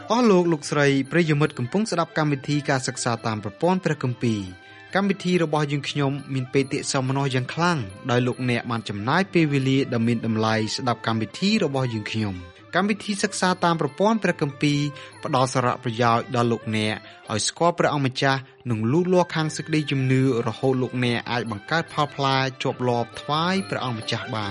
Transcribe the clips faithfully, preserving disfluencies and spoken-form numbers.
អស់លោកលោកស្រីប្រិយមិត្តកំពុងស្ដាប់កម្មវិធីការសិក្សាតាមប្រព័ន្ធព្រះគម្ពីរកម្មវិធីរបស់យើងខ្ញុំមានបេតិសោមនស្សយ៉ាងខ្លាំងដោយលោកអ្នកបានចំណាយពេលវេលាដ៏មានតម្លៃស្ដាប់កម្មវិធីរបស់យើងខ្ញុំកម្មវិធីសិក្សាតាមប្រព័ន្ធព្រះគម្ពីរផ្ដល់សារៈប្រយោជន៍ដល់លោកអ្នកឲ្យស្គាល់ព្រះអង្គម្ចាស់និងលូតលាស់ខាងសេចក្តីជំនឿរហូតលោកអ្នកអាចបង្កើតផលផ្លែជាប់លាប់ថ្វាយព្រះអង្គម្ចាស់បាន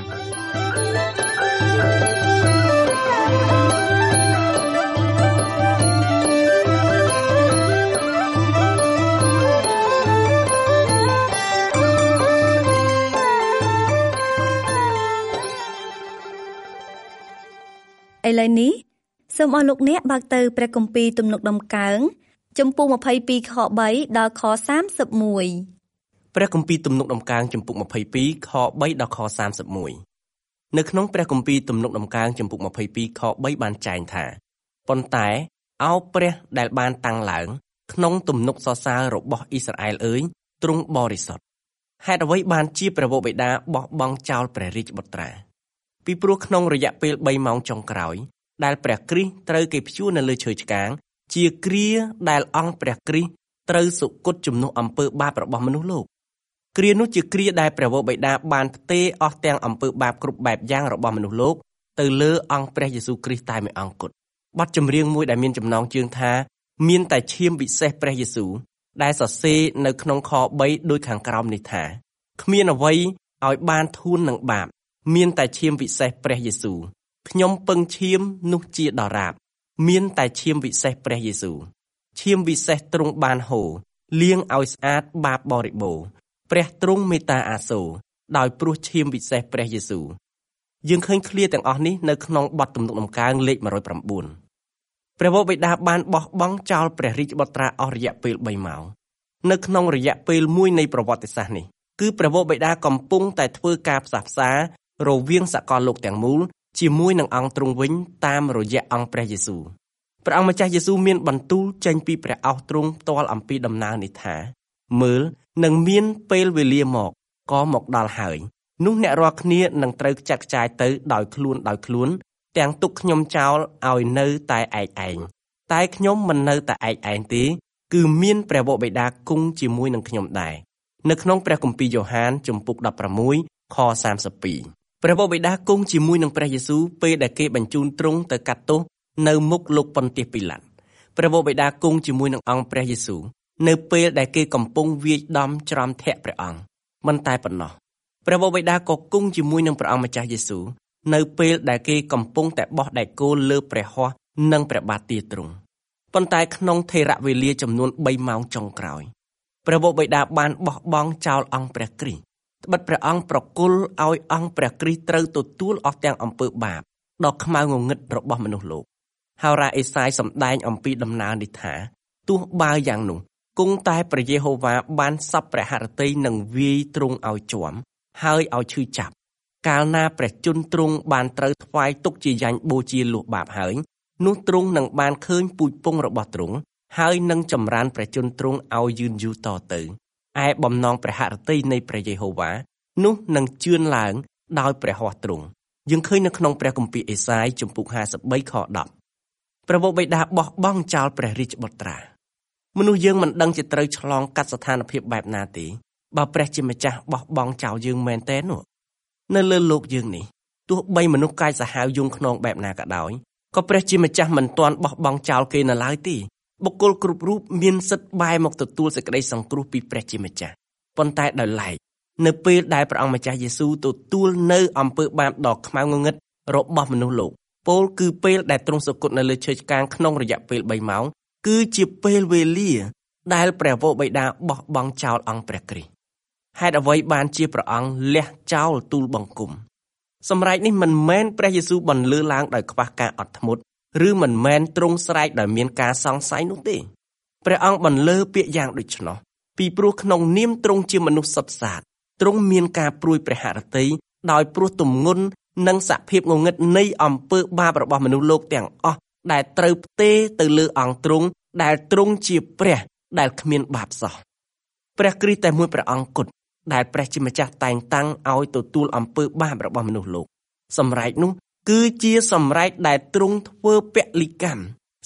ឥឡូវនេះសូមអរលោកអ្នកបើកទៅព្រះគម្ពីរទំនុកដំកើងចំពោះម្ភៃពីរខបីដល់ខសាមសិបមួយព្រះគម្ពីរទំនុកដំកើងចំពុកម្ភៃពីរខបីដល់ខសាមសិបមួយនៅក្នុងព្រះគម្ពីរទំនុកដំកើងចំពុកម្ភៃពីរខបីបានចែងថាប៉ុន្តែអោព្រះដែលបានតាំងឡើងក្នុងទំនុកសរសើររបស់អ៊ីស្រាអែលអើយទ្រង់បរិសុទ្ធហេតុអ្វីបានជាព្រះវរបិតាបោះបង់ចោលព្រះរាជបុត្រាពីព្រោះក្នុងរយៈពេលបីម៉ោងចុងក្រោយដែលព្រះគ្រីស្ទត្រូវគេព្យួរនៅលើឈើឆ្កាងជាគ្រាដែលអង្គព្រះគ្រីស្ទត្រូវសុគតជំនួសអំពើបាបរបស់មនុស្សលោកគ្រានោះជាគ្រាដែលព្រះវរបិតាបានផ្ទេរអស់ទាំងអំពើបាបគ្រប់បែបយ៉ាងរបស់មនុស្សលោកទៅលើអង្គព្រះយេស៊ូវគ្រីស្ទតែមួយអង្គគត់បទចម្រៀងមួយដែលមានចំណងជើងថាមានតែឈាមវិសេសព្រះយេស៊ូវដែលសរសេរនៅក្នុងខបីដូចខាងក្រោមនេះថាគ្មានអ្វីឲ្យបានធូននឹងបាបមានតែឈាមវិសេសព្រះយេស៊ូវខ្ញុំពឹងឈាមនោះជាដរាបមានតែឈាមវិសេសព្រះយេស៊ូវឈាមវិសេសទ្រង់បានហូរលាងឲ្យស្អាតបាបបរិបូរណ៍ព្រះទ្រង់មេត្តាអាសូរដោយព្រោះឈាមវិសេសព្រះយេស៊ូវយើងឃើញឃ្លាទាំងអស់នេះនៅក្នុងបទទំនុកដំកើងលេខមួយរយប្រាំបួនព្រះវរបិតាបានបោះបង់ចោលព្រះរាជបុត្រាអស់រយៈពេលបីម៉ោងនៅក្នុងរយៈពេលមួយនៃប្រវត្តិសាស្ត្រនេះគឺព្រះវរបិតាកំពុងតែធ្វើការផ្សះផ្សារវាងសកលលោកទាំងមូលជាមួយនឹងអង្គទ្រង់វិញតាមរយៈអង្គព្រះយេស៊ូវព្រះអង្គម្ចាស់យេស៊ូវមានបន្ទូលចេញពីព្រះអោសទ្រង់ផ្ទាល់អំពីដំណើរនេះថាមើលនឹងមានពេលវេលាមកក៏មកដល់ហើយនោះអ្នករាល់គ្នានឹងត្រូវចាត់ចែងទៅដោយខ្លួនដោយខ្លួនទាំងទុកខ្ញុំចោលឲ្យនៅតែឯកឯងតែខ្ញុំមិននៅតែឯកឯងទេគឺមានព្រះវរបិតាគង់ជាមួយនឹងខ្ញុំដែរនៅក្នុងព្រះគម្ពីរយ៉ូហានជំពូកដប់ប្រាំមួយខសាមសិបពីរព្រះវរបិតាគង់ជាមួយនឹងព្រះយេស៊ូវពេលដែលគេបញ្ជូនទ្រង់ទៅកាត់ទោសនៅមុខលោកប៉ុន្តែពីឡាតព្រះវរបិតាគង់ជាមួយនឹងអង្គព្រះយេស៊ូវនៅពេលដែលគេកំពុងវាយដំច្រំធាក់ព្រះអង្គមិនតែប៉ុណ្ណោះព្រះវរបិតាក៏គង់ជាមួយនឹងព្រះអង្គម្ចាស់យេស៊ូវនៅពេលដែលគេកំពុងតែបោះដែកគោលលើព្រះហស្ថនិងព្រះបាទទាទ្រង់ប៉ុន្តែក្នុងថេរវេលាចំនួនបីម៉ោងចុងក្រោយព្រះវរបិតាបានបោះបង់ចោលអង្គព្រះគ្រីស្ទត្បិតព្រះអង្គប្រគល់ឲ្យអង្គព្រះគ្រីស្ទត្រូវទទួលអស់ទាំងអំពើបាបដ៏ខ្មៅងងឹតរបស់មនុស្សលោកហើយរ៉ាអេសាយសម្ដែងអំពីដំណើរនេះថាទោះបើយ៉ាងនោះគង់តែព្រះយេហូវ៉ាបានសពព្រះហឫទ័យនឹងវាយទ្រង់ឲ្យជាំហើយឲ្យឈឺចាប់កាលណាព្រះជន្មទ្រង់បានត្រូវថ្វាយទុកជាយ៉ាញ់បូជាលុះបាបហើយនោះទ្រង់នឹងបានឃើញពូជពង្សរបស់ទ្រង់ហើយនឹងចម្រើនព្រះជន្មទ្រង់ឲ្យយឺនយូរតទៅឯបំណងព្រះហឫទ័យនៃព្រះយេហូវ៉ានោះនឹងជឿនឡើងដោយព្រះហស្ថទ្រង់យើងឃើញនៅក្នុងព្រះគម្ពីរអេសាយជំពូកហាសិបបីខដប់ព្រះវរបិតាបោះបង់ចោលព្រះរាជបុត្រាមនុស្សយើងមិនដឹងជាត្រូវឆ្លងកាត់ស្ថានភាពបែបណាទេបើព្រះជាម្ចាស់បោះបង់ចោលយើងមែនទេនោះនៅលើโลกយើងនេះទោះបីមនុស្សកាយសាហាវយងខ្នងបែបណាក៏ដោយក៏ព្រះជាម្ចាស់មិនទាន់បោះបង់ចោលគេនៅឡើយទេបុគ្គលគ្រប់រូបមានសិទ្ធិបែរមកទទួលសេចក្តីសង្គ្រោះពីព្រះជាម្ចាស់ប៉ុន្តែដោយឡែកនៅពេលដែលព្រះអង្គម្ចាស់យេស៊ូវទទួលនៅអំពើបាបដ៏ខ្មៅងងឹតរបស់មនុស្សលោកពោលគឺពេលដែលទ្រង់សុគតនៅលើឈើឆ្កាងក្នុងរយៈពេលបីម៉ោងគឺជាពេលវេលាដែលព្រះវរបិតាបោះបង់ចោលអង្គព្រះគ្រីស្ទហេតុអ្វីបានជាព្រះអង្គលះចោលទូលបង្គំសម្រែកនេះមិនមែនព្រះយេស៊ូវបន្លឺឡើងដោយខ្វះការអត់ធ្មត់ឬមិនមែនទ្រង់ស្រែកដោយមានការសង្ស័យនោះទេព្រះអង្គបន្លឺពាក្យយ៉ាងដូច្នោះពីព្រោះក្នុងនាមទ្រង់ជាមនុស្សសុទ្ធសាធទ្រង់មានការព្រួយព្រះហឫទ័យដោយព្រោះទម្ងន់និងសភាពងងឹតនៃអំពើបាបរបស់មនុស្សលោកទាំងអស់ដែលត្រូវផ្ទេរទៅលើអង្គទ្រង់ដែលទ្រង់ជាព្រះដែលគ្មានបាបសោះព្រះគ្រីស្ទតែមួយព្រះអង្គគត់ដែលព្រះជាម្ចាស់តែងតាំងឲ្យទទួលអំពើបាបរបស់មនុស្សលោកសម្រែកនោះគឺជាសម្រែកដែលទ្រង់ធ្វើពលិកម្ម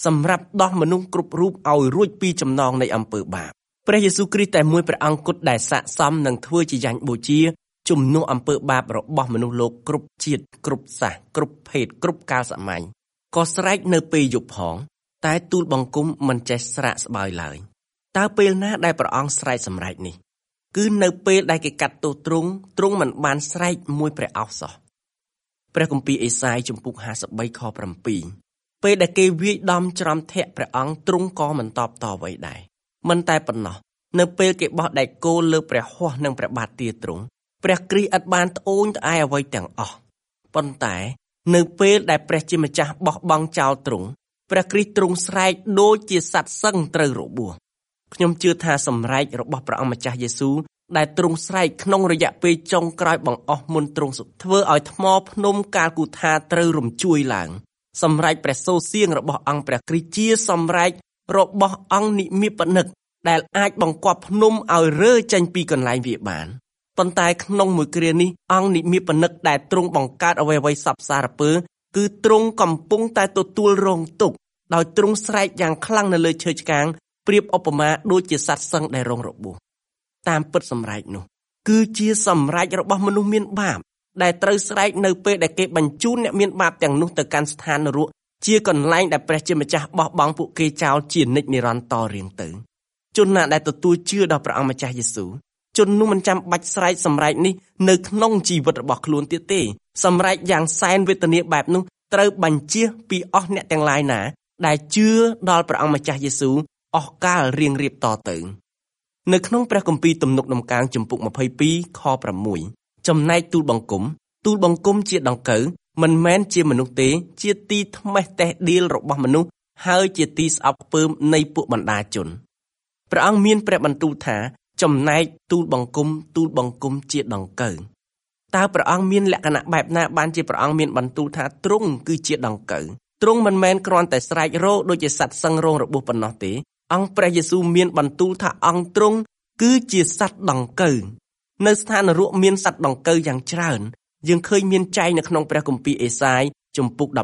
សម្រាប់ដោះមនុស្សគ្រប់រូបឲ្យរួចពីចំណងនៃអំពើបាបព្រះយេស៊ូវគ្រីស្ទតែមួយព្រះអង្គគត់ដែលស័ក្តិសមនឹងធ្វើជាយ៉ាញ់បូជាជំនួសអំពើបាបរបស់មនុស្សលោកគ្រប់ជាតិគ្រប់សាសគ្រប់ភេទគ្រប់កាលសម័យក៏ស្រែកនៅពេលយប់ផងតែទូលបង្គំមិនចេះស្រាកស្បើយឡើយតើពេលណាដែលព្រះអង្គស្រែកសម្រេចនេះគឺនៅពេលដែលគេកាត់ទោសទ្រង់ទ្រង់មិនបានស្រែកមួយព្រះអោសសោះព្រះគម្ពីរអេសាយជំពូកห้าสิบបីខ7ពេលដែលគេវាយដំច្រំធាក់ព្រះអង្គទ្រង់ក៏មិនតបតអ្វីដែរមិនតែប៉ុណ្ណោះនៅពេលគេបោះដែកគោលលើព្រះហស្ថនិងព្រះបាទទាទ្រង់ព្រះគ្រីស្ទឥតបានត្អូញត្អែអ្វីទាំងអស់ប៉ុន្តែនៅពេលដែលព្រះជាម្ចាស់បោះបង់ចោលទ្រង់ព្រះគ្រីស្ទទ្រង់ស្រែកដូចជាសត្វសឹងត្រូវរបួសខ្ញុំជឿថាសម្រែករបស់ព្រះអង្គម្ចាស់យេស៊ូវដែលទ្រង់ស្រែកក្នុងរយៈពេលចុងក្រោយបង្អស់មុនទ្រង់សុខធ្វើឲ្យថ្មភ្នំកាលគូថាត្រូវរំជួយឡើងសម្រែកព្រះសូរសៀងរបស់អង្គព្រះគ្រីស្ទជាសម្រែករបស់អង្គនិមិត្តនិកដែលអាចបង្គាប់ភ្នំឲ្យរើចេញពីកន្លែងវាបានប៉ុន្តែក្នុងមួយគ្រានេះអង្គនិមិត្តនិកដែលទ្រង់បង្កើតអ្វីៗសពសារពើគឺទ្រង់កំពុងតែទទួលរងទុក្ខដោយទ្រង់ស្រែកយ៉ាងខ្លាំងនៅលើឈើឆ្កាងប្រៀបឧបមាដូចជាសត្វសឹងដែលរងរបួសតាមពិតសម្រែកនោះគឺជាសម្រែករបស់មនុស្សមានបាបដែលត្រូវស្រែកនៅពេលដែលគេបញ្ជូនអ្នកមានបាបទាំងនោះទៅកាន់ស្ថាននរកជាកន្លែងដែលព្រះជាម្ចាស់បោះបង់ពួកគេចោលជានិច្ចនិរន្តរ៍តរៀងទៅជនណាដែលទទួលជឿដល់ព្រះអង្គម្ចាស់យេស៊ូវជននោះមិនចាំបាច់ស្រែកសម្រែកនេះនៅក្នុងជីវិតរបស់ខ្លួនទៀតទេសម្រែកយ៉ាងសែនវេទនាបែបនោះត្រូវបញ្ជាពីអស់អ្នកទាំងឡាយណាដែលជឿដល់ព្រះអង្គម្ចាស់យេស៊ូវអស់កាលរៀងរៀបតទៅនៅក្នុងព្រះគម្ពីរទំនុកដំកើងជំពូកยี่สิบสองខหกចំណែកទូលបង្គំទូលបង្គំជាដង្កូវមិនមែនជាមនុស្សទេជាទីថ្មេះតេះដៀលរបស់មនុស្សហើយជាទីស្អប់ខ្ពើមនៃពួកបណ្ដាជនព្រះអង្គមានព្រះបន្ទូលថាចំណែកទូលបង្គំទូលបង្គំជាដង្កូវតើព្រះអង្គមានលក្ខណៈបែបណាបានជាព្រះអង្គមានបន្ទូលថាទ្រង់គឺជាដង្កូវទ្រង់មិនមែនគ្រាន់តែស្រែករោដូចជាសត្វសឹងរងរបួសប៉ុណ្ណោះទេអង្គព្រះយេស៊ូវមានបន្ទូលថាអង្គទ្រង់គឺជាសត្វដង្កូវនៅស្ថាននរកមានសត្វដង្កូវយ៉ាងច្រើនយើងឃើញមានចែងនៅក្នុងព្រះគម្ពីរអេសាយជំពូក14ខ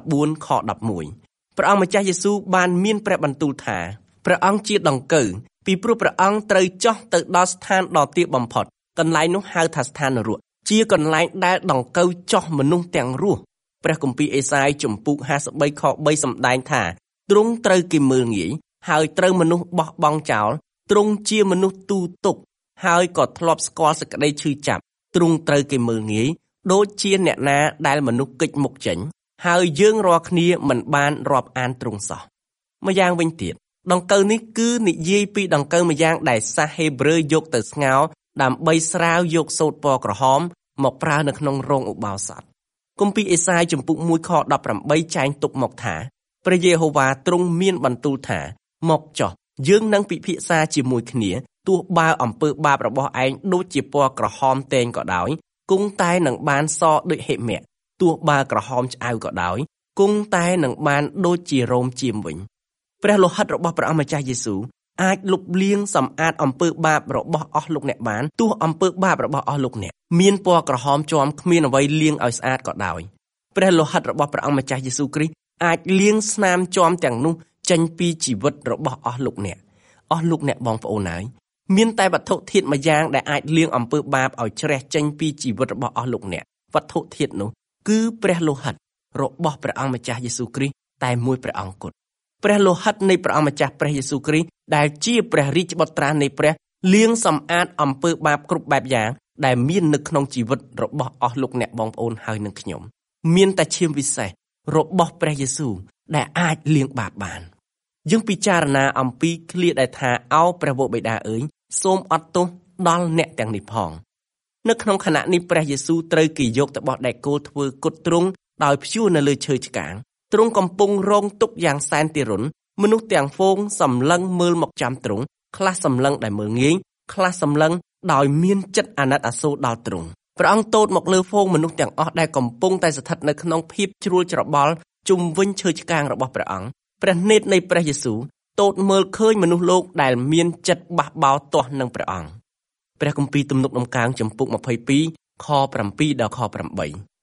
11ព្រះអង្គម្ចាស់យេស៊ូវបានមានព្រះបន្ទូលថាព្រះអង្គជាដង្កូវពីព្រោះព្រះអង្គត្រូវចុះទៅដល់ស្ថានដ៏ទាបបំផុតកន្លែងនោះហៅថាស្ថាននរកជាកន្លែងដែលដង្កូវចុះមនុស្សទាំងរស់ព្រះគម្ពីរអេសាយជំពូកห้าสิบបីខ3សម្ដែងថាទ្រង់ត្រូវគេមើលងាយហើយត្រូវមនុស្សបោះបង់ចោលទ្រង់ជាមនុស្សទូទុកហើយក៏ធ្លាប់ស្គាល់សេចក្តីឈឺចាប់ទ្រង់ត្រូវគេមើលងាយដូចជាអ្នកណាដែលមនុស្សគេចមុខចេញហើយយើងរាល់គ្នាមិនបានរាប់អានទ្រង់សោះម្យ៉ាងវិញទៀតដង្កូវនេះគឺនិយាយពីដង្កូវម្យ៉ាងដែលសាសហេប្រឺយកទៅស្ងោរដើម្បីស្រាវយកសូត្រពណ៌ក្រហមមកប្រើនៅក្នុងរោងឧបោសថគម្ពីរអេសាយជំពូកមួយខ18ចែងទុកមកថាព្រះយេហូវ៉ាទ្រង់មានបន្ទូលថាមកចុះយើងនឹងពិភាក្សាជាមួយគ្នាទោះបើអំពើបាបរបស់ឯងដូចជាពណ៌ក្រហមតែងក៏ដោយគង់តែនឹងបានសដូចហិមៈទោះបើក្រហមឆ្អៅក៏ដោយគង់តែនឹងបានដូចជារោមជាមវិញព្រះលោហិតរបស់ព្រះអង្គម្ចាស់យេស៊ូវអាចលុបលាងសម្អាតអំពើបាបរបស់អស់លោកអ្នកបានទោះអំពើបាបរបស់អស់លោកអ្នកមានពណ៌ក្រហមជាំគ្មានអ្វីលាងឲ្យស្អាតក៏ដោយព្រះលោហិតរបស់ព្រះអង្គម្ចាស់យេស៊ូវគ្រីស្ទអាចលាងស្នាមជាំទាំងនោះចេញពីជីវិតរបស់អស់លោកអ្នកអស់លោកអ្នកបងប្អូនហើយមានតែវត្ថុធាតុមួយយ៉ាងដែលអាចលាងអំពើបាបឲ្យជ្រះចេញពីជីវិតរបស់អស់លោកអ្នកវត្ថុធាតុនោះគឺព្រះលោហិតរបស់ព្រះអង្គម្ចាស់យេស៊ូវគ្រីស្ទតែមួយព្រះអង្គគត់ព្រះលោហិតនៃព្រះអង្គម្ចាស់ព្រះយេស៊ូវគ្រីស្ទដែលជាព្រះរាជបុត្រានៃព្រះលាងសម្អាតអំពើបាបគ្រប់បែបយ៉ាងដែលមាននៅក្នុងជីវិតរបស់អស់លោកអ្នកបងប្អូនហើយនឹងខ្ញុំមានតែឈាមវិសេសរបស់ព្រះយេស៊ូវដែលអាចលាងបាបបានយើងពិចារណាអំពីឃ្លាដែលថាអោព្រះវរបិតាអើយសូមអត់ទោសដល់អ្នកទាំងនេះផងនៅក្នុងខណៈនេះព្រះយេស៊ូវត្រូវគេយកទៅបោះដែកគោលធ្វើគុតទ្រង់ដោយព្យួរនៅលើឈើឆ្កាងទ្រង់កំពុងរងទុក្ខយ៉ាងសែនទារុណមនុស្សទាំងហ្វូងសម្លឹងមើលមកចាំទ្រង់ខ្លះសម្លឹងដែលមើលងាយខ្លះសម្លឹងដោយមានចិត្តអាណិតអាសូរដល់ទ្រង់ព្រះអង្គទតមកលើហ្វូងមនុស្សទាំងអស់ដែលកំពុងតែស្ថិតនៅក្នុងភាពជ្រួលច្របល់ជុំវិញឈើឆ្កាងរបស់ព្រះអង្គព្រះនេតនៃព្រះយេស៊ូវទតមើលឃើញមនុស្សលោកដែលមានចិត្តបះបោរទាស់នឹងព្រះអង្គព្រះគម្ពីរទំនុកដំកើងជំពូកยี่สิบสองខ7ដល់ខ8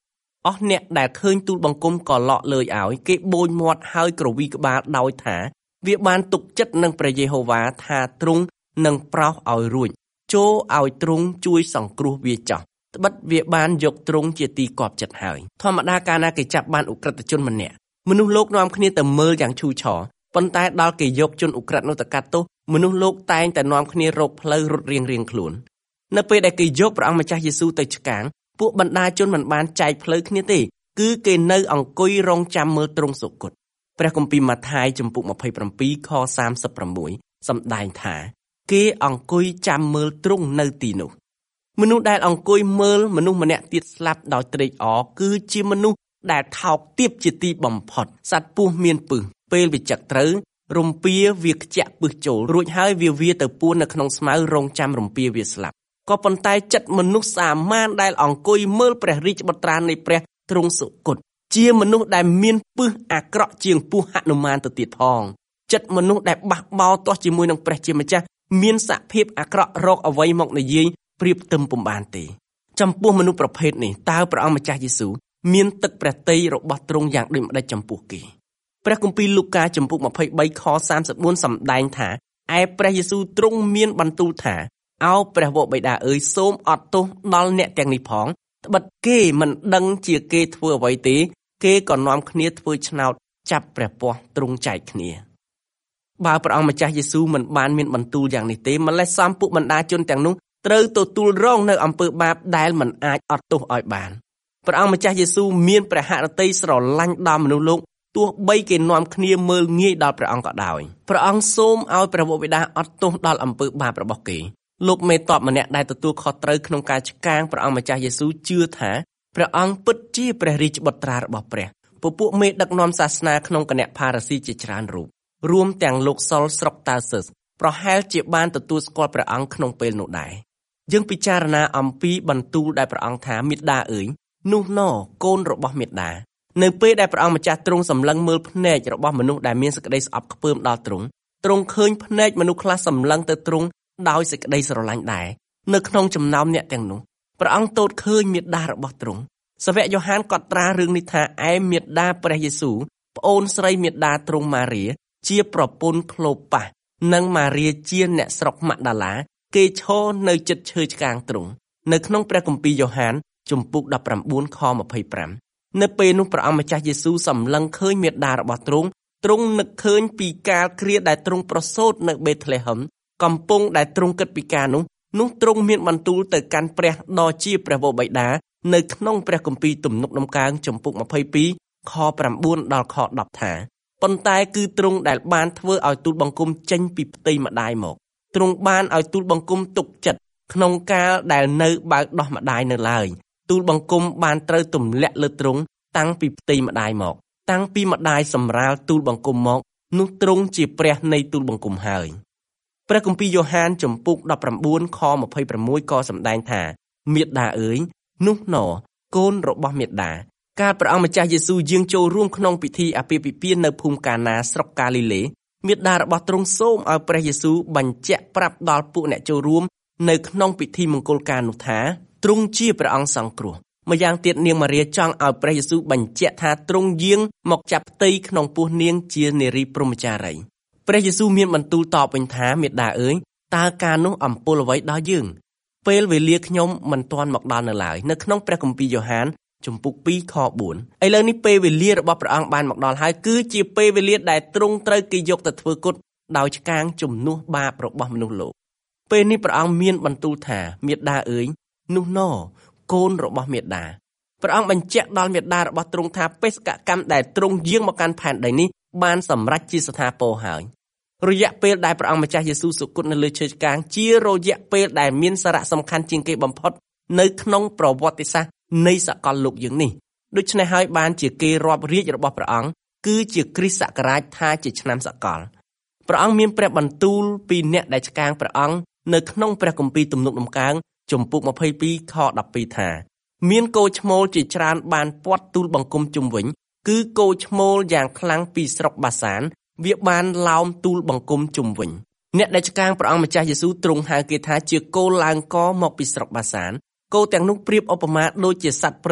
អស់អ្នកដែលឃើញទូលបង្គំក៏ឡក់លើយឲ្យគេបូនមាត់ហើយក្រវីក្បាលដោយថាវាបានទុកចិត្តនឹងព្រះយេហូវ៉ាថាទ្រង់នឹងប្រោសឲ្យរួចចូលឲ្យទ្រង់ជួយសង្គ្រោះវាចោះត្បិតវាបានយកទ្រង់ជាទីគាប់ចិត្តហើយធម្មតាកាលណាគេចាប់បានឧក្រិដ្ឋជនម្នាក់មនុស្សលោកនាំគ្នាទៅមើលយ៉ាងឈូឆរប៉ុន្តែដល់គេយកជនឧក្រិដ្ឋនោះទៅកាត់ទោសមនុស្សលោកតែងតែនាំគ្នារកផ្លូវរត់រៀងរៀងខ្លួននៅពេលដែលគេយកព្រះអង្គម្ចាស់យេស៊ូវទៅឆ្កាងពួកបណ្ដាជនមិនបានចែកផ្លូវគ្នាទេគឺគេនៅអង្គុយរងចាំមើលទ្រង់សុគតព្រះគម្ពីរម៉ាថាយជំពូកម្ភៃប្រាំពីរខសាមសិបប្រាំមួយសម្ដែងថាគេអង្គុយចាំមើលទ្រង់នៅទីនោះមនុស្សដែលអង្គុយមើលមនុស្សម្នាក់ទៀតស្លាប់ដោយត្រេកអរគឺជាមនុស្សដែលថោកទាបជាទីបំផុតសត្វពស់មានពឹសពេលវាចឹកត្រូវរំពាវាខ្ជាក់ពឹសចូលរួចហើយវាវាទៅពួននៅក្នុងស្មៅរងចាំរំពាវាស្លាប់ក៏ប៉ុន្តែចិត្តមនុស្សសាមញ្ញដែលអង្គុយមើលព្រះរាជបុត្រានៃព្រះទ្រង់សុគតជាមនុស្សដែលមានពឹសអាក្រក់ជាងពស់ហនុមានទៅទៀតផងចិត្តមនុស្សដែលបះបោរទាស់ជាមួយនឹងព្រះជាម្ចាស់មានសភាពអាក្រក់រកអ្វីមកនិយាយប្រៀបផ្ទឹមពុំបានទេចំពោះមនុស្សប្រភេទនេះតើព្រះអង្គម្ចាស់យេស៊ូវមានទឹកព្រះទ័យរបស់ទ្រង់យ៉ាងដូចម្តេចចំពោះគេព្រះគម្ពីរលូកាជំពូកម្ភៃបីខសាមសិបបួនសម្ដែងថាឯព្រះយេស៊ូវទ្រង់មានបន្ទូលថាអោព្រះវរបិតាអើយសូមអត់ទោសដល់អ្នកទាំងនេះផងត្បិតគេមិនដឹងជាគេធ្វើអ្វីទេគេក៏នាំគ្នាធ្វើឆ្នោតចាប់ព្រះពស្ត្រទ្រង់ចែកគ្នាបើព្រះអង្គម្ចាស់យេស៊ូវមិនបានមានបន្ទូលយ៉ាងនេះទេម្លេះសំពួកបណ្ដាជនទាំងនោះត្រូវទទួលរងនៅអំពើបាបដែលមិនអាចអត់ទោសឲ្យបានព្រះអង្គម្ចាស់យេស៊ូវមានព្រះហឫទ័យស្រឡាញ់ដល់មនុស្សលោកទោះបីគេនាំគ្នាមើលងាយដល់ព្រះអង្គក៏ដោយព្រះអង្គសូមឲ្យព្រះវរបិតាអត់ទោសដល់អំពើបាបរបស់គេលោកមេតបម្នាក់ដែលទទួលខុសត្រូវក្នុងការឆ្កាងព្រះអង្គម្ចាស់យេស៊ូវជឿថាព្រះអង្គពិតជាព្រះរាជបុត្រារបស់ព្រះពពួកមេដឹកនាំសាសនាក្នុងគណៈផារ៉ាស៊ីជាច្រើនរូបរួមទាំងលោកសុលស្រុកតាសឹសប្រហែលជាបានទទួលស្គាល់ព្រះអង្គក្នុងពេលនោះដែរយើងពិចារណាអំពីបន្ទូលដែលព្រះអង្គថាមេត្តាអើយនោះណកូនរបស់មេត្តានៅពេលដែលព្រះអង្គម្ចាស់ទ្រង់សម្លឹងមើលភ្នែករបស់មនុស្សដែលមានសេចក្តីស្អប់ខ្ពើមដល់ទ្រង់ទ្រង់ឃើញភ្នែកមនុស្សខ្លះសម្លឹងទៅទ្រង់ដោយសេចក្តីស្រឡាញ់ដែរនៅក្នុងចំណោមអ្នកទាំងនោះព្រះអង្គទតឃើញមេត្តារបស់ទ្រង់សាវកយ៉ូហានកត់ត្រារឿងនេះថាឯមេត្តាព្រះយេស៊ូវប្អូនស្រីមេត្តាទ្រង់ម៉ារីជាប្រពន្ធក្លូប៉ាសនិងម៉ារីជាអ្នកស្រុកម៉ាក់ដាឡាគេឈរនៅជិតឈើឆ្កាងទ្រង់នៅក្នុងព្រះគម្ពីរយ៉ូហានជំពូកដប់ប្រាំបួនខម្ភៃប្រាំនៅពេលនោះព្រះអង្គម្ចាស់យេស៊ូវសម្លឹងឃើញមេត្តារបស់ទ្រង់ទ្រង់នឹកឃើញពីកាលគ្រាដែលទ្រង់ប្រសូតនៅបេតលេហឹមកំពុងដែលទ្រង់គិតពីការនោះនោះទ្រង់មានបន្ទូលទៅកាន់ព្រះដ៏ជាព្រះវរបិតានៅក្នុងព្រះគម្ពីរទំនុកដំកើងជំពូកម្ភៃពីរខប្រាំបួនដល់ខដប់ថាប៉ុន្តែគឺទ្រង់ដែលបានធ្វើឲ្យទូលបង្គំចេញពីផ្ទៃម្ដាយមកទ្រង់បានឲ្យទូលបង្គំទុកចិត្តក្នុងកាលដែលនៅបើកដោះម្ដាយនៅឡើយទូលបង្គំបានត្រូវទម្លាក់លើទ្រង់តាំងពីផ្ទៃម្ដាយមកតាំងពីម្ដាយសម្រាលទូលបង្គំមកនោះទ្រង់ជាព្រះនៃទូលបង្គំហើយព្រះគម្ពីរយ៉ូហានជំពូកដប់ប្រាំបួនខម្ភៃប្រាំមួយក៏សម្ដែងថាមេត្តាអើយនោះណកូនរបស់មេត្តាកាលព្រះអង្គម្ចាស់យេស៊ូវយាងចូលរួមក្នុងពិធីអាពាហ៍ពិពាហ៍នៅភូមិកាណាស្រុកកាលីលេមេត្តារបស់ទ្រង់សូមឲ្យព្រះយេស៊ូវបញ្ជាក់ប្រាប់ដល់ពួកអ្នកចូលរួមនៅក្នុងពិធីមង្គលការនោះថាទ្រង់ជាព្រះអង្គសង្គ្រោះម្យ៉ាងទៀតនាងម៉ារីចង់ឲ្យព្រះយេស៊ូវបញ្ជាក់ថាទ្រង់យាងមកចាប់ផ្ទៃក្នុងពោះនាងជានារីព្រហ្មចារីព្រះយេស៊ូវមានបន្ទូលតបវិញថាមេត្តាអើយតើការនោះអំពលអ្វីដល់យើងពេលវេលាខ្ញុំមិនទាន់មកដល់នៅឡើយនៅក្នុងព្រះគម្ពីរយ៉ូហានជំពូកពីរខបួនឥឡូវនេះពេលវេលារបស់ព្រះអង្គបានមកដល់ហើយគឺជាពេលវេលាដែលទ្រង់ត្រូវគេយកទៅធ្វើគុតដោយឆ្កាងជំនួសបាបរបស់មនុស្សលោកពេលនេះព្រះអង្គមានបន្ទូលថាមេត្តាអើយនោះណកូនរបស់មេត្តាព្រះអង្គបញ្ជាក់ដល់មេត្តារបស់ទ្រង់ថាបេសកកម្មដែលទ្រង់យាងមកកាន់ផែនដីនេះបានសម្រេចជាស្ថាពរហើយរយៈពេលដែលព្រះអង្គម្ចាស់យេស៊ូវសុគតនៅលើឈើឆ្កាងជារយៈពេលដែលមានសារៈសំខាន់ជាងគេបំផុតនៅក្នុងប្រវត្តិសាស្ត្រនៃសកលលោកយើងនេះដូច្នេះហើយបានជាគេរាប់រាជរបស់ព្រះអង្គគឺជាគ្រិស្តសករាជថាជាឆ្នាំសកលព្រះអង្គមានព្រះបន្ទូលពីអ្នកដែលឆ្កាងព្រះអង្គនៅក្នុងព្រះគម្ពីរទំនុកដំកើងជំពូកម្ភៃពីរខដប់ពីរថាមានគោឈ្មោលជាច្រើនបានពាត់ទូលបង្គំជុំវិញគឺគោឈ្មោលយ៉ាងខ្លាំងពីស្រុកបាសានវាបានឡោមទូលបង្គំជុំវិញអ្នកដែលឆ្កាងព្រះអង្គម្ចាស់យេស៊ូវទ្រង់ហៅគេថាជាគោឡើងកមកពីស្រុកបាសានគោទាំងនោះប្រៀបឧបមាដូចជាសត្វព្រៃ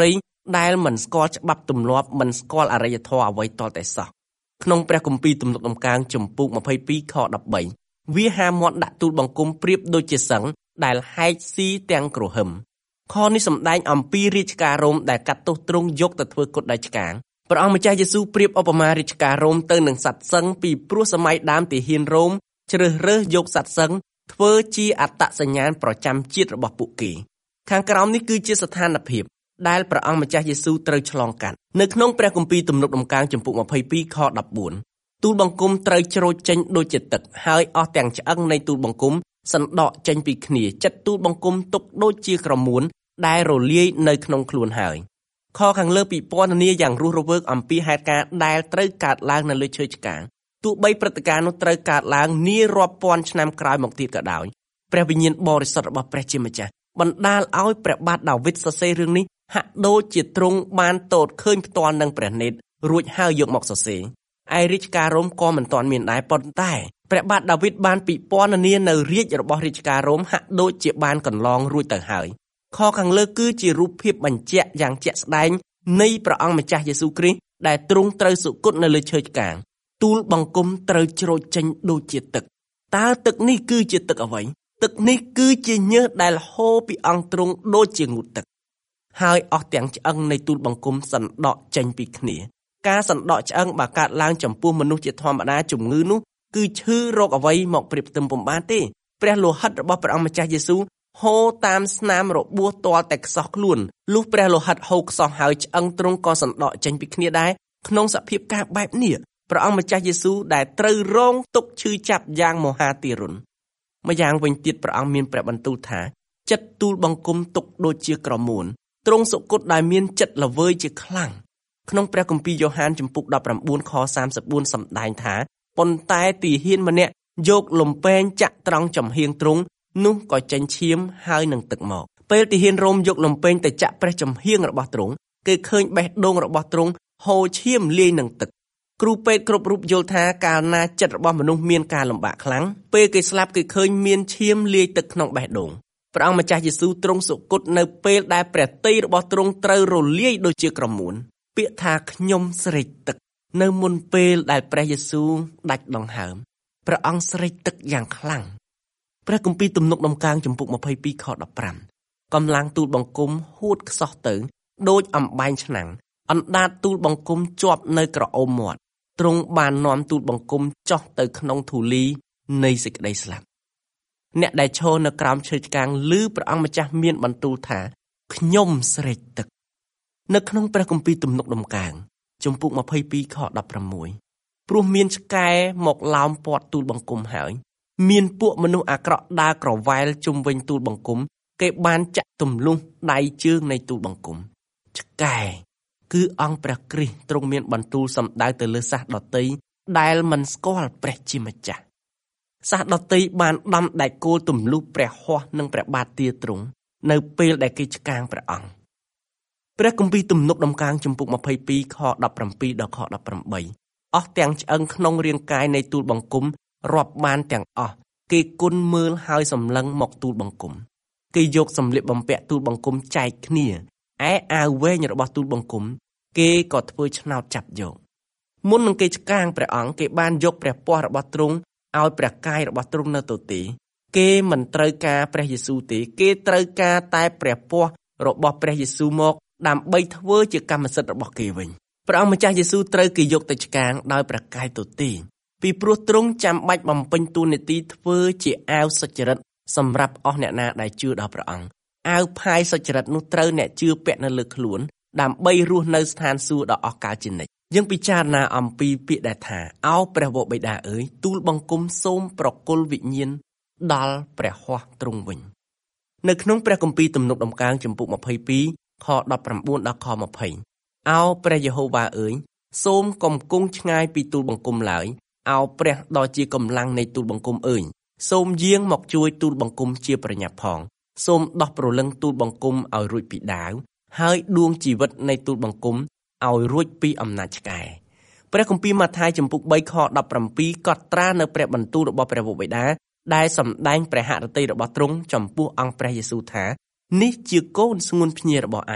ដែលមិនស្គាល់ច្បាប់ទម្លាប់មិនស្គាល់អរិយធម៌អ្វីតតែសោះក្នុងព្រះគម្ពីរទំនុកដំកើងជំពូកម្ភៃពីរខដប់បីវាហាមាត់ដាក់ទូលបង្គំប្រៀបដូចជាសឹងដែលហែកស៊ីទាំងគ្រហឹមខនេះសម្ដែងអំពីរាជការរ៉ូមដែលកាត់ទោសទ្រង់យកទៅធ្វើគុតដោយឆ្កាងព្រះអង្គម្ចាស់យេស៊ូវប្រៀបឧបមារាជការរ៉ូមទៅនឹងសត្វសឹងពីព្រោះសម័យដើមទាហានរ៉ូមជ្រើសរើសយកសត្វសឹងធ្វើជាអត្តសញ្ញាណប្រចាំជាតិរបស់ពួកគេខាងក្រោមនេះគឺជាស្ថានភាពដែលព្រះអង្គម្ចាស់យេស៊ូវត្រូវឆ្លងកាត់នៅក្នុងព្រះគម្ពីរទំនុកដំកើងជំពូកម្ភៃពីរខដប់បួនទូលបង្គំត្រូវច្រូចចេញដូចជាទឹកហើយអស់ទាំងឆ្អឹងនៃទូលបង្គំសណ្ដក់ចេញពីគ្នាចិត្តទូលបង្គំទុកដូចជាក្រមួនដែលរលាយនៅក្នុងខ្លួនហើយខខាងលើពិពណ៌នាយ៉ាងរស់រវើកអំពីហេតុការណ៍ដែលត្រូវកើតឡើងនៅលើឈើឆ្កាងទោះបីព្រឹត្តិការណ៍នោះត្រូវកើតឡើងនារាប់ពាន់ឆ្នាំក្រោយមកទៀតក៏ដោយព្រះវិញ្ញាណបរិសុទ្ធរបស់ព្រះជាម្ចាស់បណ្ដាលឲ្យព្រះបាទដាវីតសរសេររឿងនេះហាក់ដូចជាទ្រង់បានទតឃើញផ្ទាល់នឹងព្រះនេត្ររួចហើយយកមកសរសេរឯរាជការរ៉ូមក៏មិនទាន់មានដែរប៉ុន្តែព្រះបាទដាវីតបានពិពណ៌នានៅរាជរបស់រាជការរ៉ូមហាក់ដូចជាបានកន្លងរួចទៅហើយខខាងលើគឺជារូបភាពបញ្ជាក់យ៉ាងជាក់ស្ដែងនៃព្រះអង្គម្ចាស់យេស៊ូវគ្រីស្ទដែលទ្រង់ត្រូវសុគតនៅលើឈើឆ្កាងទូលបង្គំត្រូវច្រូចចេញដូចជាទឹកតើទឹកនេះគឺជាទឹកអ្វីទឹកនេះគឺជាញើសដែលហូរពីអង្គទ្រង់ដូចជាងូតទឹកហើយអស់ទាំងឆ្អឹងនៃទូលបង្គំសណ្ដក់ចេញពីគ្នាការសណ្ដក់ឆ្អឹងបើកើតឡើងចំពោះមនុស្សជាធម្មតាជំងឺនោះគឺឈឺរោគអ្វីមកប្រៀបផ្ទឹមពុំបានទេព្រះលោហិតរបស់ព្រះអង្គម្ចាស់យេស៊ូវហូរតាមស្នាមរបួសទាល់តែខ្សោះខ្លួនលុះព្រះលោហិតហូរខ្សោះហើយឆ្អឹងទ្រង់ក៏សណ្ដក់ចេញពីគ្នាដែរក្នុងសភាពការបែបនេះព្រះអង្គម្ចាស់យេស៊ូវដែលត្រូវរងទុក្ខឈឺចាប់យ៉ាងមហាទារុណម្យ៉ាងវិញទៀតព្រះអង្គមានព្រះបន្ទូលថាចិត្តទូលបង្គំទុកដូចជាក្រមួនទ្រង់សុគតដែលមានចិត្តល្វើយជាខ្លាំងក្នុងព្រះគម្ពីរយ៉ូហានជំពូកដប់ប្រាំបួនខសាមសិបបួនសម្ដែងថាប៉ុន្តែទាហានម្នាក់យកលំពែងចាក់ត្រង់ចំហៀងទ្រង់នោះក៏ចេញឈាមហើយនឹងទឹកមកពេលទាហានរ៉ូមយកលំពែងទៅចាក់ព្រះចំហៀងរបស់ទ្រង់គេឃើញបេះដូងរបស់ទ្រង់ហូរឈាមលាយនឹងទឹកគ្រូពេទ្យគ្រប់រូបយល់ថាកាលណាចិត្តរបស់មនុស្សមានការលំបាកខ្លាំងពេលគេស្លាប់គេឃើញមានឈាមលាយទឹកក្នុងបេះដូងព្រះអង្គម្ចាស់យេស៊ូវទ្រង់សុគតនៅពេលដែលព្រះទ័យរបស់ទ្រង់ត្រូវរលាយដូចជាក្រមួនពាក្យថាខ្ញុំស្រេកទឹកនៅមុនពេលដែលព្រះយេស៊ូវដាច់ដង្ហើមព្រះអង្គស្រេកទឹកយ៉ាងខ្លាំងព្រះគម្ពីរទំនុកដំកើងជំពូកម្ភៃពីរខដប់ប្រាំកម្លាំងទូលបង្គំហួតខ្សោះទៅដូចអំបែងឆ្នាំងអណ្ដាតទូលបង្គំជាប់នៅក្រអូមមាត់ទ្រង់បាននាំទូលបង្គំចុះទៅក្នុងធូលីនៃសេចក្តីស្លាប់អ្នកដែលឈរនៅក្រោមឈើឆ្កាងឮព្រះអង្គម្ចាស់មានបន្ទូលថាខ្ញុំស្រេកទឹកនៅក្នុងព្រះគម្ពីរទំនុកដំកើងជំពូកម្ភៃពីរខដប់ប្រាំមួយព្រោះមានឆ្កែមកឡោមព័ទ្ធទូលបង្គំហើយមានពួកមនុស្សអាក្រក់ដើរក្រវ៉ែលជុំវិញទូលបង្គំគេបានចាក់ទម្លុះដៃជើងនៃទូលបង្គំឆ្កែគឺអង្គព្រះគ្រីស្ទទ្រង់មានបន្ទូលសម្ដៅទៅលើសាសដតីដែលមិនស្គាល់ព្រះជាម្ចាស់សាសដតីបានដំដែកគោលទម្លុះព្រះហស្ថនិងព្រះបាទទាទ្រង់នៅពេលដែលគេឆ្កាងព្រះអង្គព្រះគម្ពីរទំនុកដំកើងជំពូកម្ភៃពីរខដប់ប្រាំពីរដល់ខដប់ប្រាំបីអស់ទាំងឆ្អឹងក្នុងរាងកាយនៃទូលបង្គំរាប់បានទាំងអស់គេគុណមើលហើយសម្លឹងមកទូលបង្គំគេយកសម្លៀកបំពាក់ទូលបង្គំចែកគ្នាឯអាវវែងរបស់ទូលបង្គំគេក៏ធ្វើឆ្នោតចាប់យកមុននឹងគេឆ្កាងព្រះអង្គគេបានយកព្រះពស្ត្ររបស់ទ្រង់ឲ្យព្រះកាយរបស់ទ្រង់នៅទទេគេមិនត្រូវការព្រះយេស៊ូវទេគេត្រូវការតែព្រះពស្ត្ររបស់ព្រះយេស៊ូវមកដើម្បីធ្វើជាកម្មសិទ្ធិរបស់គេវិញព្រះអង្គម្ចាស់យេស៊ូវត្រូវគេយកទៅឆ្កាងដោយព្រះកាយទទេពីព្រោះទ្រង់ចាំបាច់បំពេញតួនាទីធ្វើជាអាវសុចរិតសម្រាប់អស់អ្នកណាដែលជឿដល់ព្រះអង្គអាវផាយសុចរិតនោះត្រូវអ្នកជឿពាក់នៅលើខ្លួនដើម្បីរស់នៅស្ថានសួគ៌ដ៏អស់កលជានិច្ចយើងពិចារណាអំពីពាក្យដែលថាអោព្រះវរបិតាអើយទូលបង្គំសូមប្រគល់វិញ្ញាណដល់ព្រះហស្ថទ្រង់វិញនៅក្នុងព្រះគម្ពីរទំនុកដំកើងជំពូកម្ភៃពីរខដប់ប្រាំបួនដល់ខម្ភៃអោព្រះយេហូវ៉ាអើយសូមកុំគង់ឆ្ងាយពីទូលបង្គំឡើយអោព្រះដ៏ជាកម្លាំងនៃទូលបង្គំអើយសូមយាងមកជួយទូលបង្គំជាប្រញាប់ផងសូមដោះព្រលឹងទូលបង្គំឲ្យរួចពីដាវហើយដួងជីវិតនៃទូលបង្គំឲ្យរួចពីអំណាចឆ្កែព្រះគម្ពីរម៉ាថាយជំពូកបីខដប់ប្រាំពីរកត់ត្រានៅព្រះបន្ទូលរបស់ព្រះវរបិតាដែលសម្ដែងព្រះហឫទ័យរបស់ទ្រង់ចំពោះអង្គព្រះយេស៊ូវថានេះជាកូនស្ងួនភ្ញារបស់អញ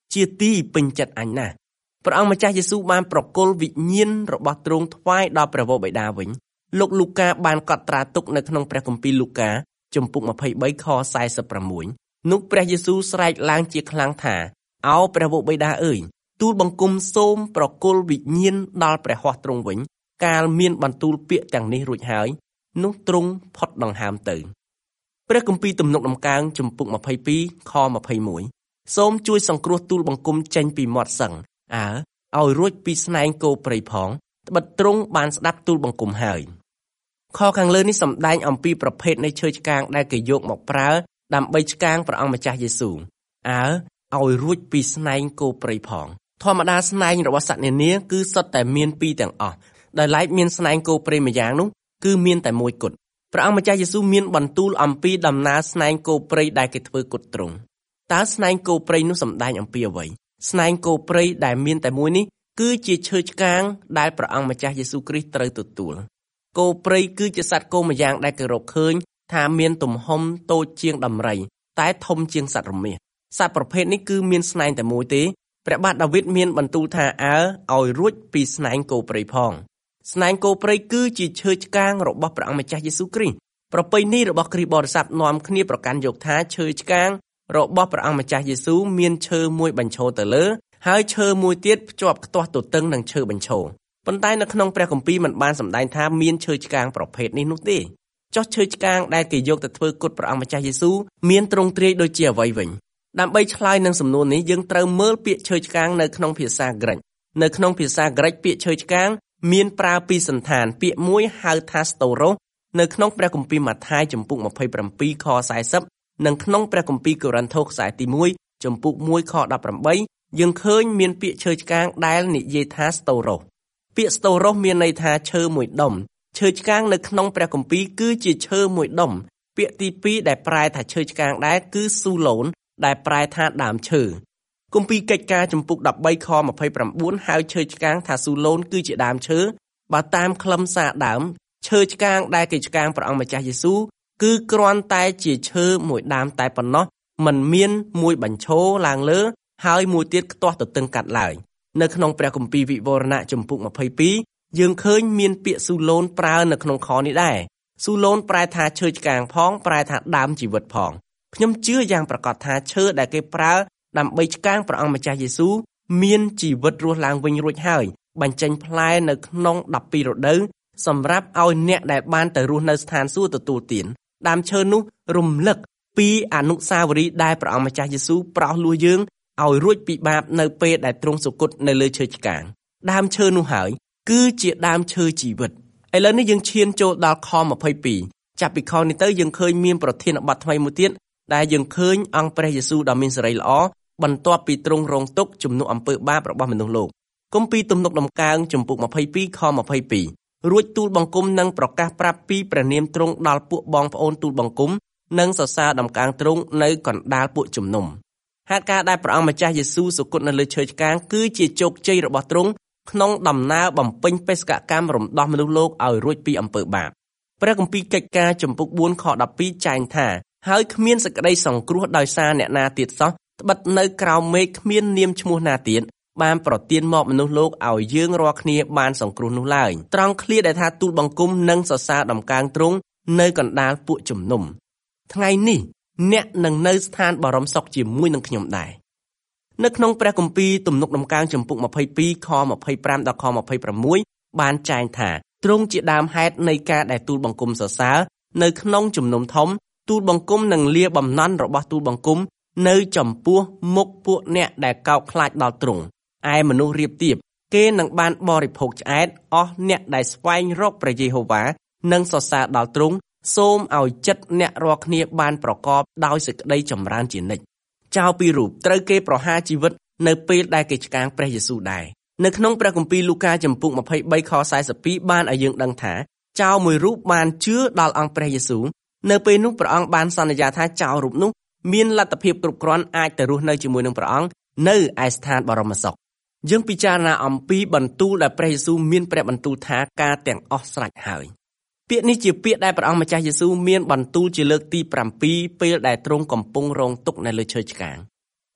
ជាទីពេញចិត្តអញណាស់ព្រះអង្គម្ចាស់យេស៊ូវបានប្រគល់វិញ្ញាណរបស់ទ្រង់ថ្វាយដល់ព្រះវរបិតាវិញលោកលូកាបានកត់ត្រាទុកនៅក្នុងព្រះគម្ពីរលូកាជំពូកម្ភៃបីខសែសិបប្រាំមួយនោះព្រះយេស៊ូវស្រែកឡើងជាខ្លាំងថាអោព្រះវរបិតាអើយទូលបង្គំសូមប្រគល់វិញ្ញាណដល់ព្រះហស្ថទ្រង់វិញកាលមានបន្ទូលពាក្យទាំងនេះរួចហើយនោះទ្រង់ផុតដង្ហើមទៅព្រះគម្ពីរទំនុកដំកើងជំពូកម្ភៃពីរខម្ភៃមួយសូមជួយសង្គ្រោះទូលបង្គំចេញពីមាត់សឹងអើឲ្យរួចពីស្នែងគោព្រៃផងត្បិតទ្រង់បានស្ដាប់ទូលបង្គំហើយខខាងលើនេះសម្ដែងអំពីប្រភេទនៃឈើឆ្កាងដែលគេយកមកប្រើដើម្បីឆ្កាងព្រះអង្គម្ចាស់យេស៊ូវអើឲ្យរួចពីស្នែងគោព្រៃផងធម្មតាស្នែងរបស់សត្វនានាគឺសុទ្ធតែមានពីរទាំងអស់ដោយឡែកមានស្នែងគោព្រៃម្យ៉ាងនោះគឺមានតែមួយគត់ព្រះអង្គម្ចាស់យេស៊ូវមានបន្ទូលអំពីដំណើរស្នែងគោព្រៃដែលគេធ្វើគត់ទ្រង់តើស្នែងគោព្រៃនោះសម្ដែងអំពីអ្វីស្នែងគោព្រៃដែលមានតែមួយនេះគឺជាឈើឆ្កាងដែលព្រះអង្គម្ចាស់យេស៊ូវគ្រីស្ទត្រូវទទួលគោព្រៃគឺជាសត្វគោម្យ៉ាងដែលគេរកឃើញថាមានទំហំតូចជាងដំរីតែធំជាងសត្វរមាសសត្វប្រភេទនេះគឺមានស្នែងតែមួយទេព្រះបាទដាវីតមានបន្ទូលថាអើឲ្យរួចពីស្នែងគោព្រៃផងស្នែងគោព្រៃគឺជាឈើឆ្កាងរបស់ព្រះអង្គម្ចាស់យេស៊ូវគ្រីស្ទប្រពៃណីរបស់គ្រីស្ទបរិស័ទនាំគ្នាប្រកាន់យកថាឈើឆ្កាងរបស់ព្រះអង្គម្ចាស់យេស៊ូវមានឈើមួយបញ្ឈរទៅលើហើយឈើមួយទៀតភ្ជាប់ខ្ទាស់ទទឹងនឹងឈើបញ្ឈរប៉ុន្តែនៅក្នុងព្រះគម្ពីរមិនបានសម្ដែងថាមានឈើឆ្កាងប្រភេទនេះនោះទេចុះឈើឆ្កាងដែលគេយកទៅធ្វើគុតព្រះអង្គម្ចាស់យេស៊ូវមានទ្រង់ទ្រាយដូចជាអ្វីវិញដើម្បីឆ្លើយនឹងសំណួរនេះយើងត្រូវមើលពាក្យឈើឆ្កាងនៅក្នុងភាសាក្រិកនៅក្នុងភាសាក្រិកពាក្យឈើឆ្កាងមានប្រើពីសន្តានពាក្យមួយហៅថា stauros នៅក្នុងព្រះគម្ពីរម៉ាថាយជំពូកម្ភៃប្រាំពីរខសែសិបនិងក្នុងព្រះគម្ពីរកូរិនថូសខ្សែទីមួយជំពូកមួយខដប់ប្រាំបីយើងឃើញមានពាក្យឈើឆ្កាងដែលនិយាយថា stauros ពាក្យ stauros មានន័យថាឈើមួយដុំឈើឆ្កាងនៅក្នុងព្រះគម្ពីរគឺជាឈើមួយដុំពាក្យទីពីរដែលប្រែថាឈើឆ្កាងដែរគឺ sulon ដែលប្រែថាដើមឈើគម្ពីរកិច្ចការជំពូកដប់បីខម្ភៃប្រាំបួនហៅឈើឆ្កាងថា sulon គឺជាដើមឈើបើតាមខ្លឹមសារដើមឈើឆ្កាងដែលគេឆ្កាងព្រះអង្គម្ចាស់យេស៊ូវគឺគ្រាន់តែជាឈើមួយដើមតែប៉ុណ្ណោះមិនមានមួយបញ្ឈរឡើងលើហើយមួយទៀតខ្ទាស់ទទឹងកាត់ឡើយនៅក្នុងព្រះគម្ពីរវិវរណៈជំពូកម្ភៃពីរយើងឃើញមានពាក្យស៊ូឡូនប្រើនៅក្នុងខនេះដែរស៊ូឡូនប្រែថាឈើឆ្កាងផងប្រែថាដើមជីវិតផងខ្ញុំជឿយ៉ាងប្រកបថាឈើដែលគេប្រើដើម្បីឆ្កាងព្រះអង្គម្ចាស់យេស៊ូវមានជីវិតរស់ឡើងវិញរួចហើយបញ្ចេញផ្លែនៅក្នុងដប់ពីររដូវសម្រាប់ឲ្យអ្នកដែលបានទៅរស់នៅស្ថានសួគ៌ទទួលទានដើមឈើនោះរំលឹកពីអនុស្សាវរីយ៍ដែលព្រះអង្គម្ចាស់យេស៊ូវប្រោសលួសយើងឲ្យរួចពីបាបនៅពេលដែលទ្រង់សុគតនៅលើឈើឆ្កាងដើមឈើនោះហើយគឺជាដើមឈើជីវិតឥឡូវនេះយើងឈានចូលដល់ខម្ភៃពីរចាប់ពីខនេះទៅយើងឃើញមានប្រធានបទថ្មីមួយទៀតដែលយើងឃើញអង្គព្រះយេស៊ូវដ៏មានសេរីល្អបន្ទាប់ពីទ្រង់រងទុក្ខជំនួសអំពើបាបរបស់មនុស្សលោកគម្ពីរទំនុកដំកើងជំពូកម្ភៃពីរខម្ភៃពីររួចទូលបង្គំនឹងប្រកាសប្រាប់ពីព្រះនាមទ្រង់ដល់ពួកបងប្អូនទូលបង្គំនិងសរសើរដំកើងទ្រង់នៅកណ្ដាលពួកជំនុំហេតុការណ៍ដែលព្រះអង្គម្ចាស់យេស៊ូវសុគតនៅលើឈើឆ្កាងគឺជាជោគជ័យរបស់ទ្រង់ក្នុងដំណើរបំពេញបេសកកម្មរំដោះមនុស្សលោកឲ្យរួចពីអំពើបាបព្រះគម្ពីរកិច្ចការជំពូកបួនខដប់ពីរចែងថាហើយគ្មានសេចក្តីសង្គ្រោះដោយសារអ្នកណាទៀតសោះត្បិតនៅក្រោមមេឃគ្មាននាមឈ្មោះណាទៀតបានប្រទានមកមនុស្សលោកឲ្យយើងរាល់គ្នាបានសង្គ្រោះនោះឡើយត្រង់ឃ្លាដែលថាទូលបង្គំនិងសរសើរដំកើងទ្រង់នៅកណ្ដាលពួកជំនុំថ្ងៃនេះអ្នកនឹងនៅស្ថានបរមសុខជាមួយនឹងខ្ញុំដែរនៅក្នុងព្រះគម្ពីរទំនុកដំកើងជំពូកម្ភៃពីរខម្ភៃប្រាំដល់ខម្ភៃប្រាំមួយបានចែងថាទ្រង់ជាដើមហេតុនៃការដែលទូលបង្គំសរសើរនៅក្នុងជំនុំធំទូលបង្គំនឹងលាបំណន់របស់ទូលបង្គំនៅចំពោះមុខពួកអ្នកដែលកោតខ្លាចដល់ទ្រង់ឯមនុស្សរៀបទៀបគេនឹងបានបរិភោគឆ្អែតអស់អ្នកដែលស្វែងរកព្រះយេហូវ៉ានិងសរសើរដល់ទ្រង់សូមឲ្យចិត្តអ្នករាល់គ្នាបានប្រកបដោយសេចក្តីចម្រើនជានិច្ចចោលពីរូបត្រូវគេប្រហារជីវិតនៅពេលដែលគេឆ្កាងព្រះយេស៊ូវដែរនៅក្នុងព្រះគម្ពីរលូកាជំពូកម្ភៃបីខសែសិបពីរបានឲ្យយើងដឹងថាចោលមួយរូបបានជឿដល់អង្គព្រះយេស៊ូវនៅពេលនោះព្រះអង្គបានសន្យាថាចោលរូបនោះមានលទ្ធភាពគ្រប់គ្រាន់អាចទៅរស់នៅជាមួយនឹងព្រះអង្គនៅឯស្ថានបរមសុខយើងពិចារណាអំពីបន្ទូលដែលព្រះយេស៊ូវមានព្រះបន្ទូលថាការទាំងអស់ស្រេចហើយពាក្យនេះជាពាក្យដែលព្រះអង្គម្ចាស់យេស៊ូវមានបន្ទូលជាលើកទីប្រាំពីរពេលដែលទ្រង់កំពុងរងទុក្ខនៅលើឈើឆ្កាង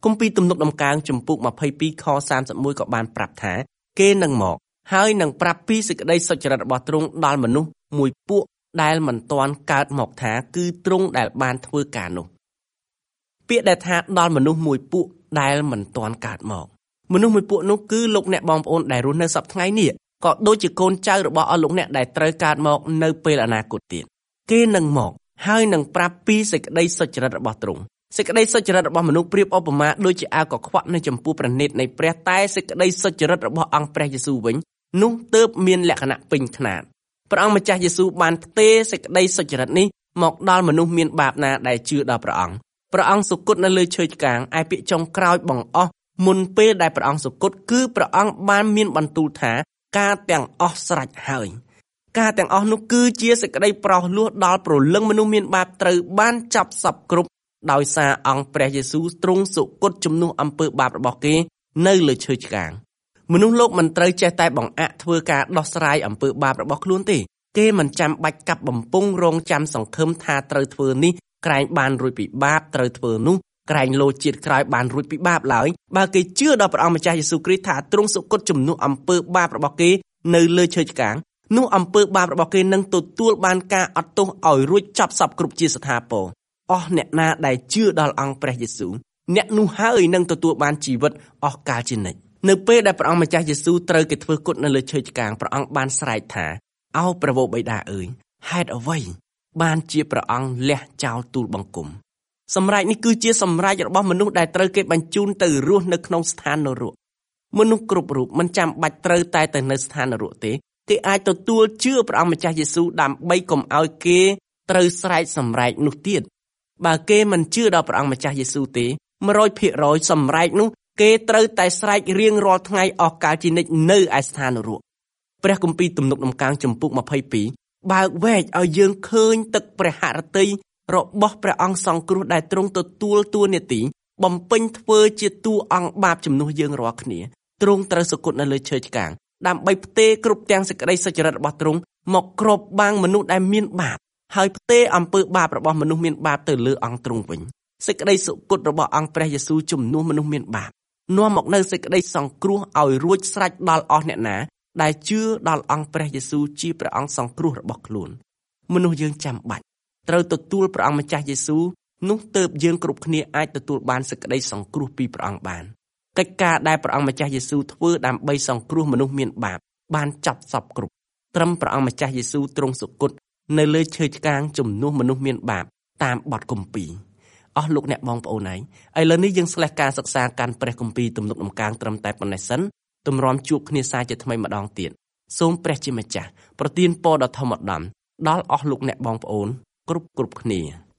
គម្ពីរទំនុកដំកើងជំពូកម្ភៃពីរខសាមសិបមួយក៏បានប្រាប់ថាគេនឹងមកហើយនឹងប្រាប់ពីសេចក្តីសុចរិតរបស់ទ្រង់ដល់មនុស្សមួយពួកដែលមិនទាន់កើតមកថាគឺទ្រង់ដែលបានធ្វើការនោះពាក្យដែលថាដល់មនុស្សមួយពួកដែលមិនទាន់កើតមកមនុស្សមួយពួកនោះគឺលោកអ្នកបងប្អូនដែលរស់នៅសព្វថ្ងៃនេះក៏ដូចជាកូនចៅរបស់អស់លោកអ្នកដែលត្រូវកើតមកនៅពេលអនាគតទៀតគេនឹងមកហើយនឹងប្រាប់ពីសេចក្តីសុចរិតរបស់ទ្រង់សេចក្តីសុចរិតរបស់មនុស្សប្រៀបឧបមាដូចជាអាវកខ្វក់នៅចំពោះព្រះនេត្រនៃព្រះតែសេចក្តីសុចរិតរបស់អង្គព្រះយេស៊ូវវិញនោះទើបមានលក្ខណៈពេញខ្នាតព្រះអង្គម្ចាស់យេស៊ូវបានផ្ទេរសេចក្តីសុចរិតនេះមកដល់មនុស្សមានបាបណាដែលជឿដល់ព្រះអង្គព្រះអង្គសុគតនៅលើឈើឆ្កាងឯពាក្យចុងក្រោយបង្អស់មុនពេលដែលព្រះអង្គសុគតគឺព្រះអង្គបានមានបន្ទូលថាការទាំងអស់ស្រេចហើយការទាំងអស់នោះគឺជាសេចក្តីប្រោសលោះដល់ព្រលឹងមនុស្សមានបាបត្រូវបានចាប់សពគ្រប់ដោយសារអង្គព្រះយេស៊ូវទ្រង់សុគតជំនួសអំពើបាបរបស់គេនៅលើឈើឆ្កាងមនុស្សលោកមិនត្រូវចេះតែបង្អាក់ធ្វើការដោះស្រាយអំពើបាបរបស់ខ្លួនទេគេមិនចាំបាច់កាប់បំពង់រងចាំសង្ឃឹមថាត្រូវធ្វើនេះក្រែងបានរួចពីបាបត្រូវធ្វើនោះក្រែងលោជាតិក្រោយបានរួចពីបាបឡើយបើគេជឿដល់ព្រះអង្គម្ចាស់យេស៊ូវគ្រីស្ទថាទ្រង់សុគតជំនួសអំពើបាបរបស់គេនៅលើឈើឆ្កាងនោះអំពើបាបរបស់គេនឹងទទួលបានការអត់ទោសឲ្យរួចចប់សពគ្រប់ជាស្ថាពរអស់អ្នកណាដែលជឿដល់អង្គព្រះយេស៊ូវអ្នកនោះហើយនឹងទទួលបានជីវិតអស់កលជានិច្ចនៅពេលដែលព្រះអង្គម្ចាស់យេស៊ូវត្រូវគេធ្វើគុតនៅលើឈើឆ្កាងព្រះអង្គបានស្រែកថាអោព្រះវរបិតាអើយហេតុអ្វីបានជាព្រះអង្គលះចោលទូលបង្គំសម្រេចនេះគឺជាសម្រេចរបស់មនុស្សដែលត្រូវគេបញ្ជូនទៅរស់នៅក្នុងស្ថាននរកមនុស្សគ្រប់រូបមិនចាំបាច់ត្រូវតែទៅនៅស្ថាននរកទេគេអាចទទួលជឿព្រះអង្គម្ចាស់យេស៊ូវដើម្បីកុំឲ្យគេត្រូវស្រែកសម្រេចនោះទៀតបើគេមិនជឿដល់ព្រះអង្គម្ចាស់យេស៊ូវទេមួយរយភាគរយសម្រេចនោះគេត្រូវតែស្រែករៀងរាល់ថ្ងៃអស់កលជានិច្ចនៅឯស្ថាននរកព្រះគម្ពីរទំនុកដំកើងជំពូកម្ភៃពីរបើកវែកឲ្យយើងឃើញទឹកព្រះហឫទ័យរបស់ព្រះអង្គសង្គ្រោះដែលទ្រង់ទទួលតួនាទីបំពេញធ្វើជាតួអង្គបាបជំនួសយើងរាល់គ្នាទ្រង់ត្រូវសុគតនៅលើឈើឆ្កាងដើម្បីផ្ទេរគ្រប់ទាំងសេចក្តីសុចរិតរបស់ទ្រង់មកគ្របបាំងមនុស្សដែលមានបាបហើយផ្ទេរអំពើបាបរបស់មនុស្សមានបាបទៅលើអង្គទ្រង់វិញសេចក្តីសុគតរបស់អង្គព្រះយេស៊ូវជំនួសមនុស្សមានបាបនាំមកនៅសេចក្តីសង្គ្រោះឲ្យរួចស្រេចដល់អស់អ្នកណាដែលជឿដល់អង្គព្រះយេស៊ូវជាព្រះអង្គសង្គ្រោះរបស់ខ្លួនមនុស្សយើងចាំបាច់ត្រូវទទួលព្រះអង្គម្ចាស់យេស៊ូវនោះទើបយើងគ្រប់គ្នាអាចទទួលបានសេចក្តីសង្គ្រោះពីព្រះអង្គបានកិច្ចការដែលព្រះអង្គម្ចាស់យេស៊ូវធ្វើដើម្បីសង្គ្រោះមនុស្សមានបាបបានចាប់សពគ្រប់ត្រឹមព្រះអង្គម្ចាស់យេស៊ូវទ្រង់សុគតនៅលើឈើឆ្កាងជំនួសមនុស្សមានបាបតាមបទគម្ពីរអស់លោកអ្នកបងប្អូនឯងឥឡូវនេះយើងស្លេះការសិក្សាកាន់ព្រះគម្ពីរទំនុកដំកើងត្រឹមតែប៉ុណ្ណេះសិនទម្រាំជួបគ្នាសាជាថ្មីម្ដងទៀតសូមព្រះជាម្ចាស់ប្រទានពរដ៏ធំឧត្តមដល់អស់លោកអ្នកបងប្អូនគ្រប់គ្រប់គ្នា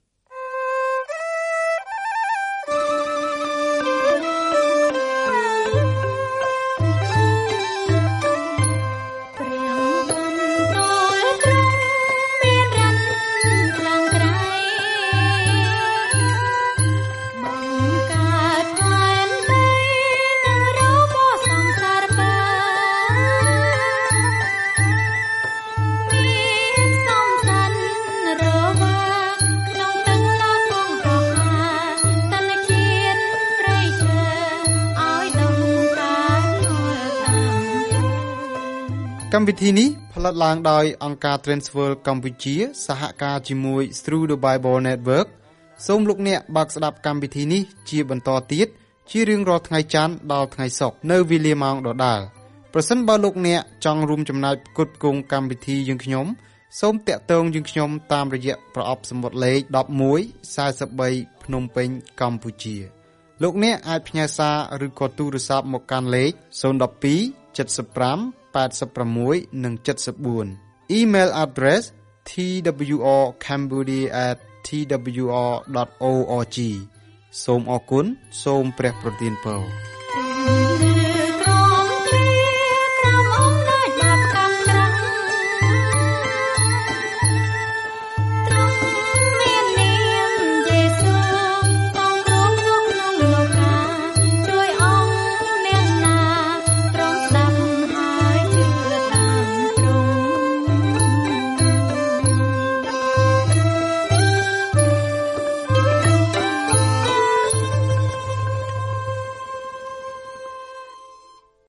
កម្មវិធីនេះផលិតឡើងដោយអង្គការ Transworld កម្ពុជាសហការជាមួយ Through the Bible Network សូមលោកអ្នកបើកស្ដាប់កម្មវិធីនេះជាបន្តទៀតជារៀងរាល់ថ្ងៃច័ន្ទដល់ថ្ងៃសុក្រនៅវេលាម៉ោងដដែលប្រសិនបើលោកអ្នកចង់រួមចំណែកផ្គត់ផ្គង់កម្មវិធីយើងខ្ញុំសូមតាក់ទងយើងខ្ញុំតាមរយៈប្រអប់សំបុត្រលេខដប់មួយ សែនបី ភ្នំពេញកម្ពុជាលោកអ្នកអាចផ្ញើសារឬក៏ទូរស័ព្ទមកកាន់លេខศูนย์ หนึ่ง สอง เจ็ด ห้า แปด หก និង เจ็ด สี่ Email address t w r cambodia at t w r dot org សូមអរគុណសូមព្រះប្រទានពរ